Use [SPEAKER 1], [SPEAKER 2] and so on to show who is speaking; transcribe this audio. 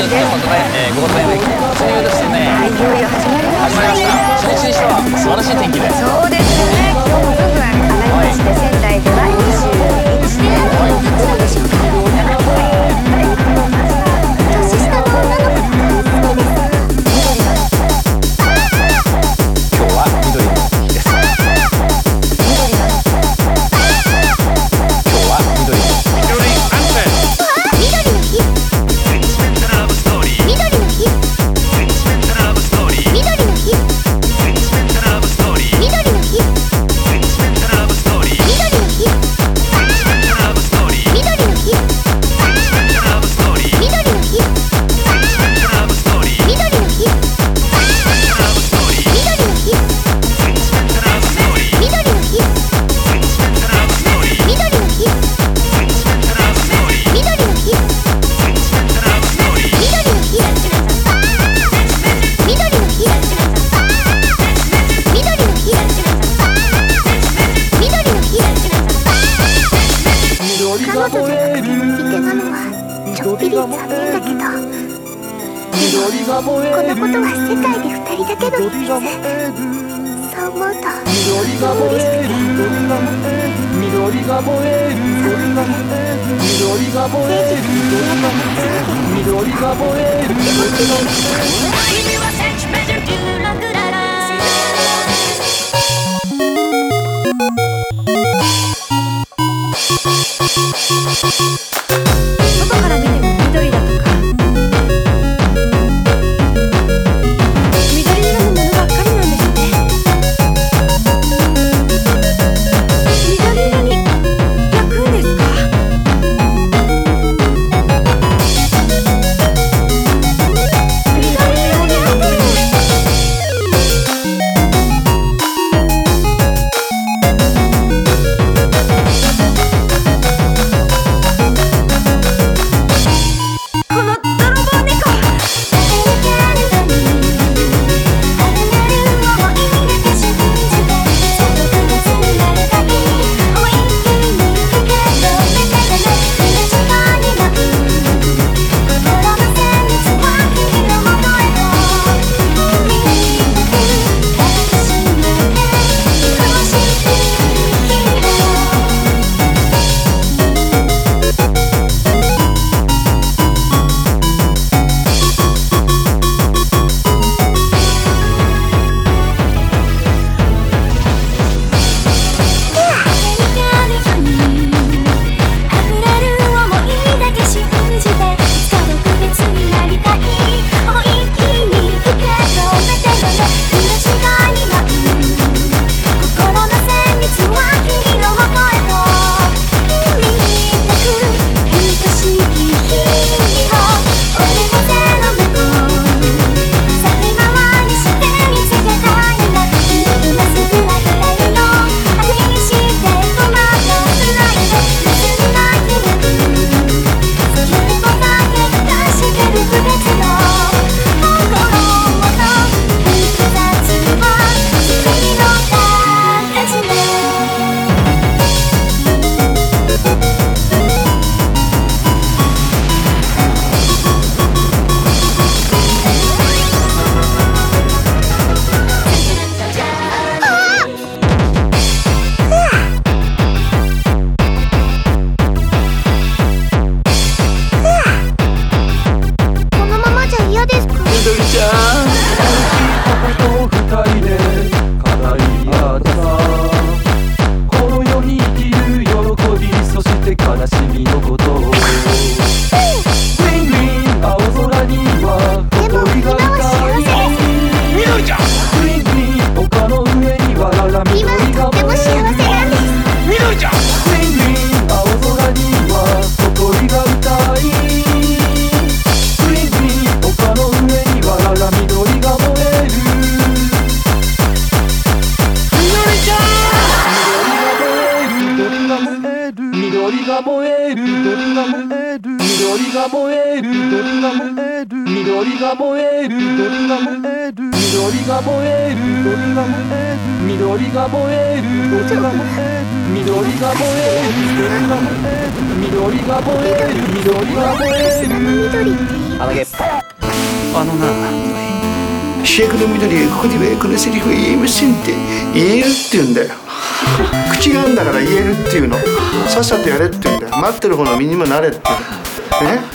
[SPEAKER 1] に来てもゴールデンウィーク突入ですね。
[SPEAKER 2] はい、いよいよ始まりま
[SPEAKER 1] 始まりました。初日にしては素晴らしい天気で。
[SPEAKER 2] そうですね。今日もぐんぐん上がりまして、仙台では21度。どうでしょうか。年下の女の子が好きです。
[SPEAKER 1] 今日は緑の日です。今日は緑の日。
[SPEAKER 2] このことは世界で2人だけの秘密。そう思うと嬉しくて
[SPEAKER 3] 緑が燃える緑が燃える緑が燃える
[SPEAKER 2] 外から見ても緑だとか
[SPEAKER 3] が燃える緑が燃える緑が燃える緑が燃える緑が燃える緑が燃える緑が燃える緑が燃える緑が燃える緑が燃える緑が燃える緑が燃える緑が燃える緑が燃える
[SPEAKER 2] その緑って
[SPEAKER 1] あのな、
[SPEAKER 4] 主役の緑、ここではこのセリフは言えませんって言えるって言うんだよ。口があるんだから言えるっていうの。さっさとやれって言うんだよ。待ってる方の身にもなれってね。